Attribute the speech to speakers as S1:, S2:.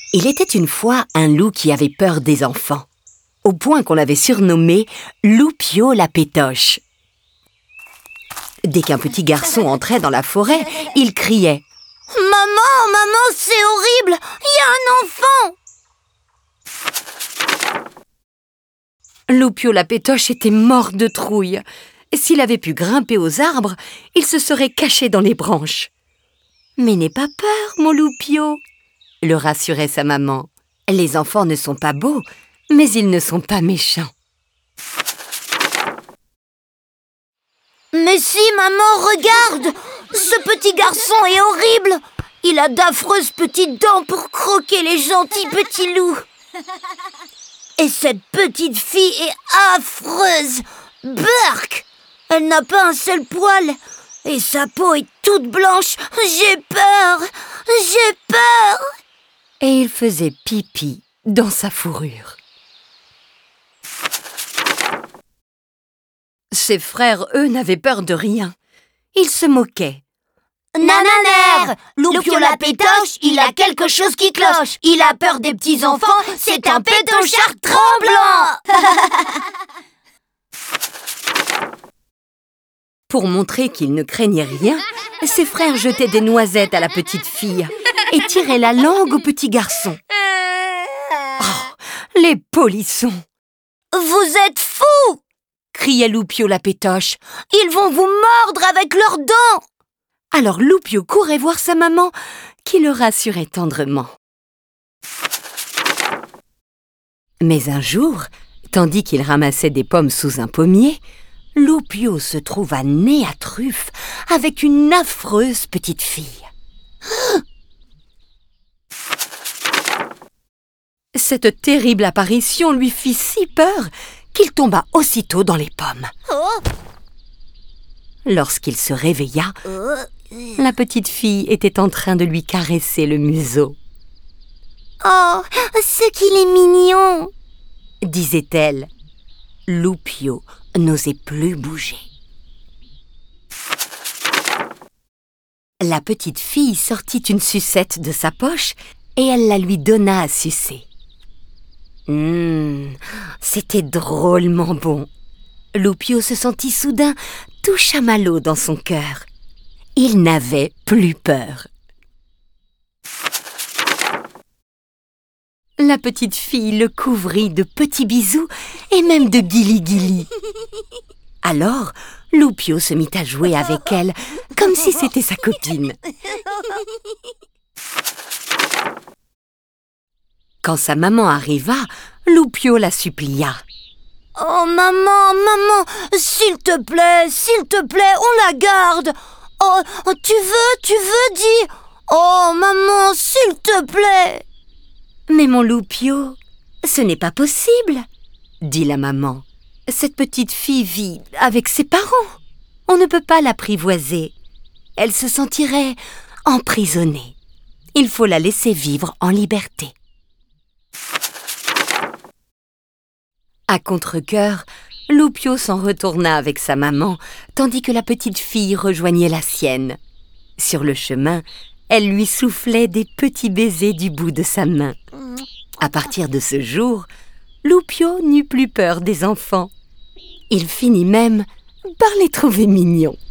S1: Il était une fois un loup qui avait peur des enfants, au point qu'on l'avait surnommé Loupio la pétoche. Dès qu'un petit garçon entrait dans la forêt, il criait «
S2: Maman, maman, c'est horrible! Il y a un enfant !»
S1: Loupio la pétoche était mort de trouille. S'il avait pu grimper aux arbres, il se serait caché dans les branches. « Mais n'aie pas peur, mon Loupio !» le rassurait sa maman. « Les enfants ne sont pas beaux, mais ils ne sont pas méchants. »
S2: Mais si, maman, regarde! Ce petit garçon est horrible! Il a d'affreuses petites dents pour croquer les gentils petits loups. Et cette petite fille est affreuse! Burk! Elle n'a pas un seul poil. Et sa peau est toute blanche. J'ai peur! J'ai peur!
S1: Et il faisait pipi dans sa fourrure. Ses frères, eux, n'avaient peur de rien. Ils se moquaient.
S2: Nananer! Loupio la pétoche, il a quelque chose qui cloche. Il a peur des petits enfants, c'est un pétochard tremblant!
S1: Pour montrer qu'il ne craignait rien, ses frères jetaient des noisettes à la petite fille et tiraient la langue au petit garçon. Oh, les polissons!
S2: Vous êtes fous!
S1: Criait Loupio la pétoche.
S2: Ils vont vous mordre avec leurs dents!
S1: Alors Loupio courait voir sa maman, qui le rassurait tendrement. Mais un jour, tandis qu'il ramassait des pommes sous un pommier, Loupio se trouva nez à truffe avec une affreuse petite fille. Cette terrible apparition lui fit si peur qu'il tomba aussitôt dans les pommes. Lorsqu'il se réveilla, la petite fille était en train de lui caresser le museau.
S2: « Oh, ce qu'il est mignon !»
S1: disait-elle. Loupio n'osait plus bouger. La petite fille sortit une sucette de sa poche et elle la lui donna à sucer. C'était drôlement bon. Loupio se sentit soudain tout chamallow dans son cœur. Il n'avait plus peur. La petite fille le couvrit de petits bisous et même de guili-guili. Alors, Loupio se mit à jouer avec elle comme si c'était sa copine. Quand sa maman arriva, Loupio la supplia.
S2: « Oh maman, maman, s'il te plaît, on la garde. Oh, tu veux, dis. Oh maman, s'il te plaît. »
S1: « Mais mon Loupio, ce n'est pas possible, » dit la maman. « Cette petite fille vit avec ses parents. On ne peut pas l'apprivoiser. Elle se sentirait emprisonnée. Il faut la laisser vivre en liberté. » À contre-cœur, Loupio s'en retourna avec sa maman, tandis que la petite fille rejoignait la sienne. Sur le chemin, elle lui soufflait des petits baisers du bout de sa main. À partir de ce jour, Loupio n'eut plus peur des enfants. Il finit même par les trouver mignons.